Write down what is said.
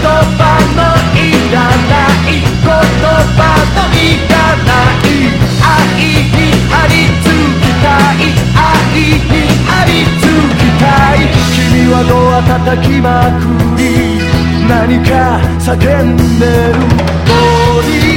葉のいらない言葉のいらない愛にありつきたい愛にありつきたい君はドア叩きまくり何か叫んでるボディ